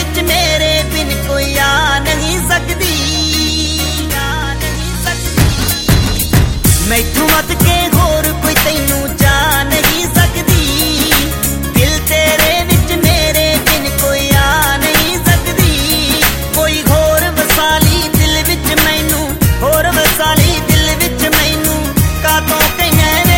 विच मेरे बिन कोई आ नहीं सकती। मैथों मत के होर कोई तैनू जा नहीं सकती। दिल तेरे विच मेरे बिन कोई आ नहीं सकती। कोई होर वसाली दिल विच मैनू, होर वसाली दिल विच मैनू कातों कहियां वे,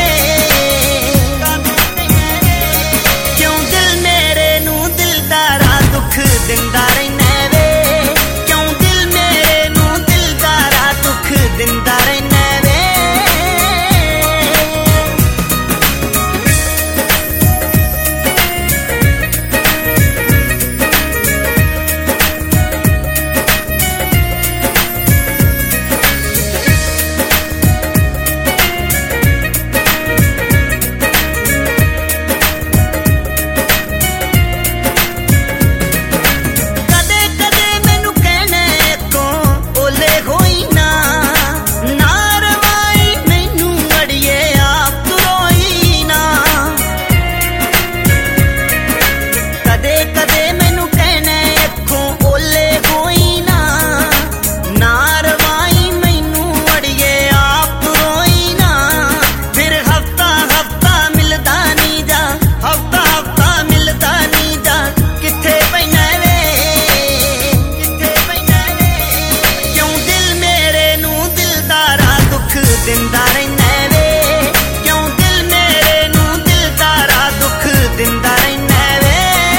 क्यों दिल मेरे नू दिलदारा दुख दिंदा रहिना वे, क्यों दिल मेरे नू दिलदारा दुख दिंदा रहिना वे। दिंदा रहिना वे, क्यों दिल मेरे नू दिलदारा दुख दिंदा रहिना वे।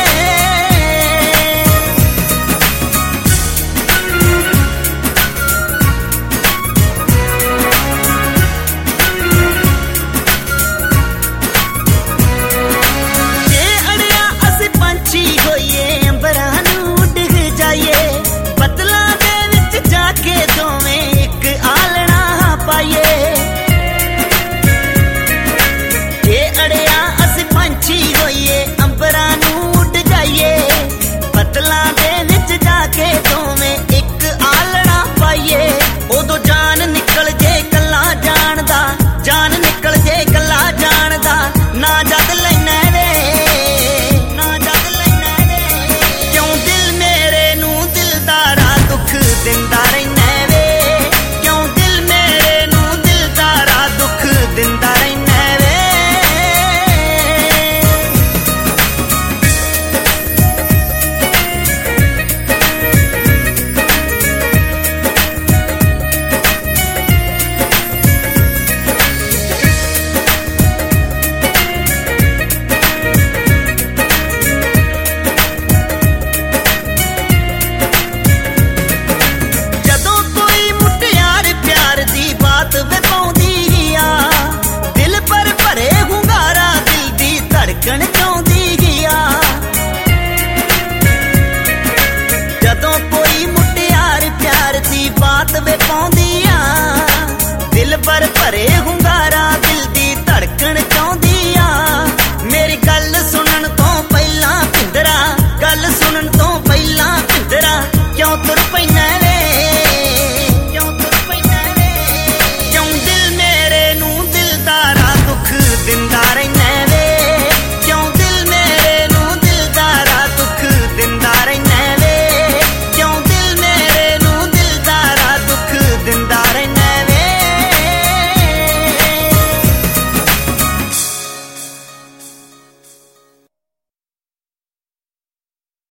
जे अड़िया असी पंछी होइए अंबरां नू डिग जाइए, बदलां दे विच जाके दोवें इक आलना पाइए। अंबरां नू उड़ जाइए, बदलां दे विच जाके दोवें इक आलड़ा पाइए। उदों जान निकल जे कल्ला जान दा, जान निकल जे कल्ला जान दा ना जद लैना वे, ना जद लैना वे। क्यों दिल मेरे नू दिलदारा दुख दिंदा रहिना वे, क्यों दिल मेरे नू दिलदारा दुख दिंदा रहिना वे। जदों कोई मुटियार प्यार दी बात वे पाउंदी आ, दिल पर भरे